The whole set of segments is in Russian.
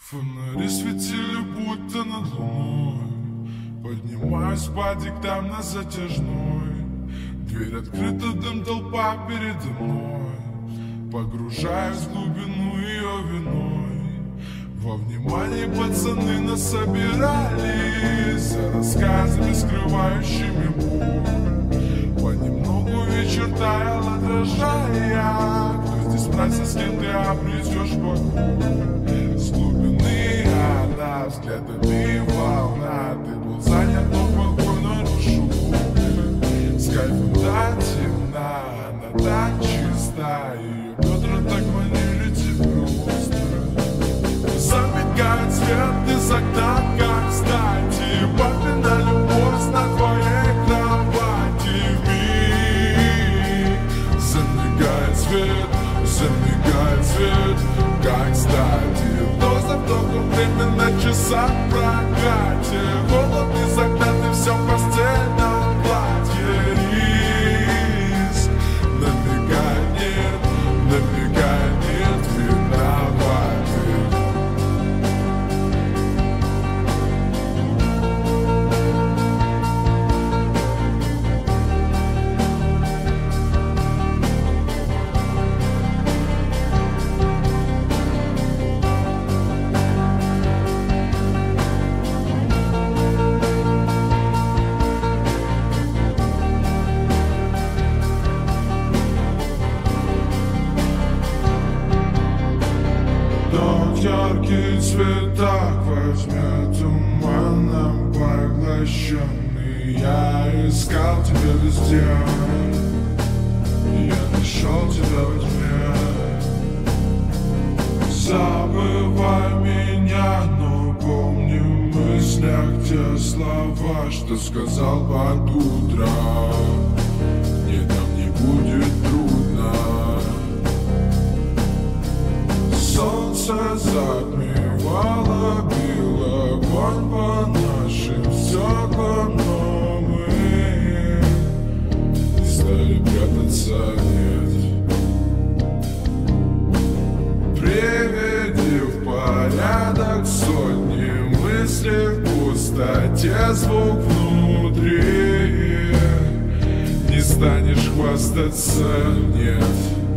Фонари светили будто над луной. Поднимаюсь по диктам на затяжной. Дверь открыта, дым, толпа передо мной. Погружаюсь в глубину ее виной. Во внимании пацаны нас собирались за рассказами, скрывающими боль. Понемногу вечер таял, отражая, кто здесь спросит, с кем ты обретешь покой. С глубины она взглядами волна. Ты был занят, но покой нарушил. С кайфом до темна, она так чиста. Ее бедра так манили тебе острые. Замигает свет из окна, как кстати. Папина любовь на твоей кровати. Миг замигает свет, как кстати. Вдох за вдохом время на часах в прокате. Голубь из окна, ты все в постельном платье. Рис намекает нет виноватых. Яркий цветок возьмет туманом поглощенный. Я искал тебя везде, я нашел тебя во тьме. Забывай меня, но помни в мыслях те слова, что сказал под утро. Мне там не будет трудно. Солнце затмевало, бил огонь по нашим стеклам, но мы не стали прятаться, нет. Приведи в порядок сотни мыслей в пустоте, звук внутри. Не станешь хвастаться, нет.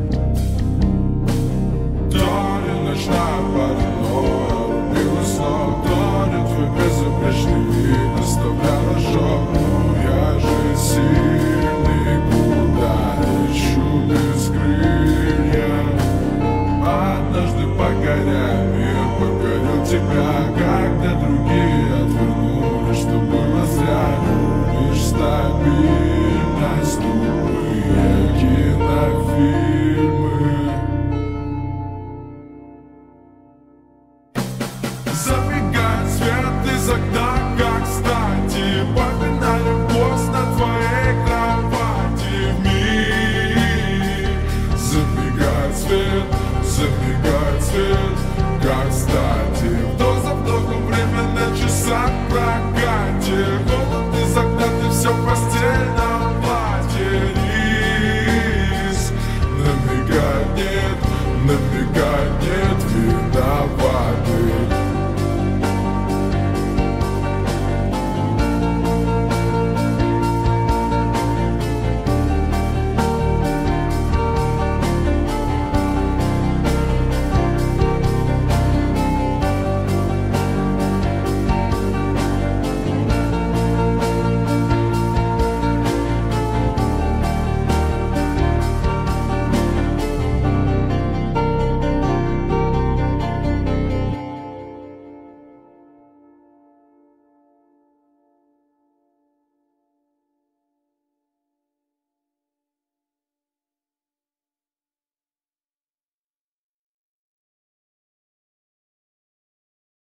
Ночная паранойя рубила снова тонет. Твой безупречный вид оставлял ожог. Но я же сильный, куда лечу без крыльев. Однажды покоряя мир, покорил тебя, когда другие